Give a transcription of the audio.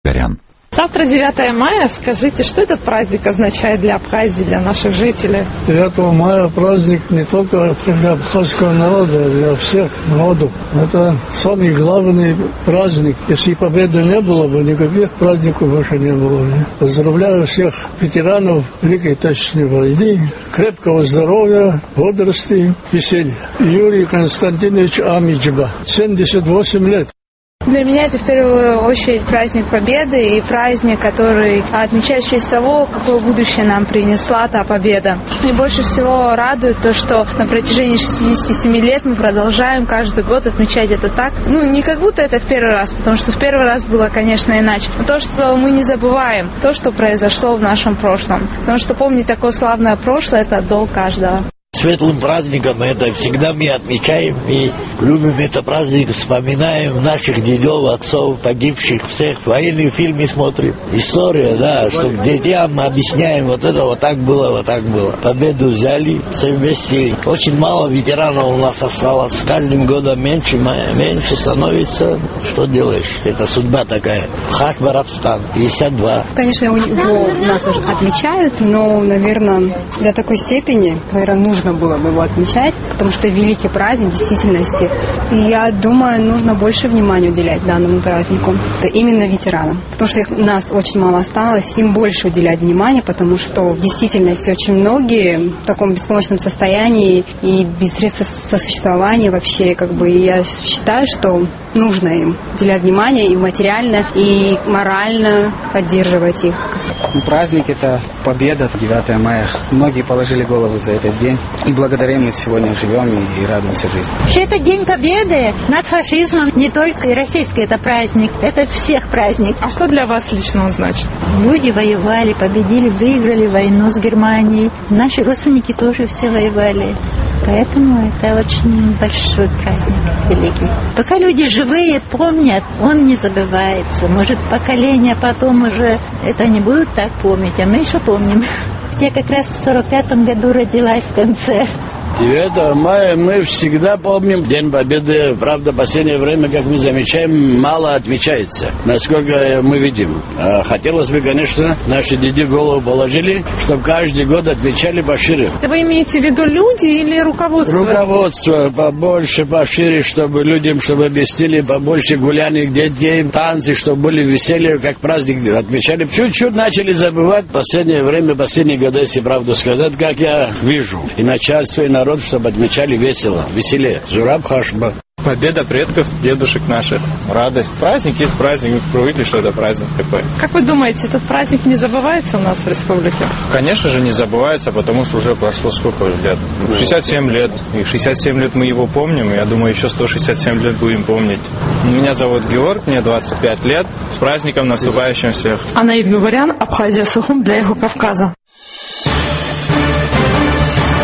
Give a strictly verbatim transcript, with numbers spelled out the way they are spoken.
Горян. Завтра девятое мая. Скажите, что этот праздник означает для Абхазии, для наших жителей? девятого мая праздник не только для абхазского народа, а для всех народов. Это самый главный праздник. Если победы не было бы, никаких праздников больше не было бы. Поздравляю всех ветеранов Великой Отечественной войны, крепкого здоровья, бодрости, веселья. Юрий Константинович Амиджба, семьдесят восемь лет. Для меня это в первую очередь праздник Победы и праздник, который отмечает в честь того, какое будущее нам принесла та победа. Мне больше всего радует то, что на протяжении шестидесяти семи лет мы продолжаем каждый год отмечать это так. Ну, не как будто это в первый раз, потому что в первый раз было, конечно, иначе. Но то, что мы не забываем, то, что произошло в нашем прошлом. Потому что помнить такое славное прошлое – это долг каждого. Светлым праздником это всегда мы отмечаем и любим этот праздник, вспоминаем наших дедов, отцов, погибших всех, военные фильмы смотрим. История, да, чтобы детям объясняем, вот это вот так было, вот так было. Победу взяли все вместе. Очень мало ветеранов у нас осталось. С каждым годом меньше, меньше становится. Что делаешь? Это судьба такая. Хаш Барабстан, пятьдесят два. Конечно, его у нас уже отмечают, но, наверное, до такой степени, наверное, нужно было бы его отмечать, потому что великий праздник в действительности. И я думаю, нужно больше внимания уделять данному празднику. Это именно ветеранам. Потому что их, нас очень мало осталось, им больше уделять внимания, потому что в действительности очень многие в таком беспомощном состоянии и без средств сосуществования вообще, как бы, и я считаю, что нужно им уделять внимание и материально, и морально поддерживать их. Праздник – это победа, девятое мая. Многие положили голову за этот день. И благодаря мы сегодня живем и, и радуемся жизни. Вообще, это День Победы над фашизмом. Не только и российский это праздник, это всех праздник. А что для вас лично он значит? Люди воевали, победили, выиграли войну с Германией. Наши родственники тоже все воевали. Поэтому это очень большой праздник, великий. Пока люди живые, помнят, он не забывается. Может, поколения потом уже это не будут так помнить, а мы еще помним. Я как раз в сорок пятом году родилась в конце. девятого мая мы всегда помним День Победы. Правда, в последнее время, как мы замечаем, мало отмечается, насколько мы видим. Хотелось бы, конечно, наши деды голову положили, чтобы каждый год отмечали пошире. Вы имеете в виду люди или руководство? Руководство побольше, пошире, чтобы людям, чтобы объяснили, побольше гуляний, детей, танцы, чтобы были веселье, как праздник отмечали. Чуть-чуть начали забывать в последнее время, последние годы, если правду сказать, как я вижу. И начальство, и народ, чтобы отмечали весело, веселее. Зураб Хашба. Победа предков, дедушек наших. Радость. Праздник есть праздник. Мы привыкли, что это праздник такой. Как вы думаете, этот праздник не забывается у нас в республике? Конечно же, не забывается, потому что уже прошло сколько лет? шестьдесят семь лет. И шестьдесят семь лет мы его помним. И я думаю, еще сто шестьдесят семь лет будем помнить. Меня зовут Георг, мне двадцать пять лет. С праздником наступающим всех. Анаид Гугарян, Абхазия, Сухум для Юго Кавказа.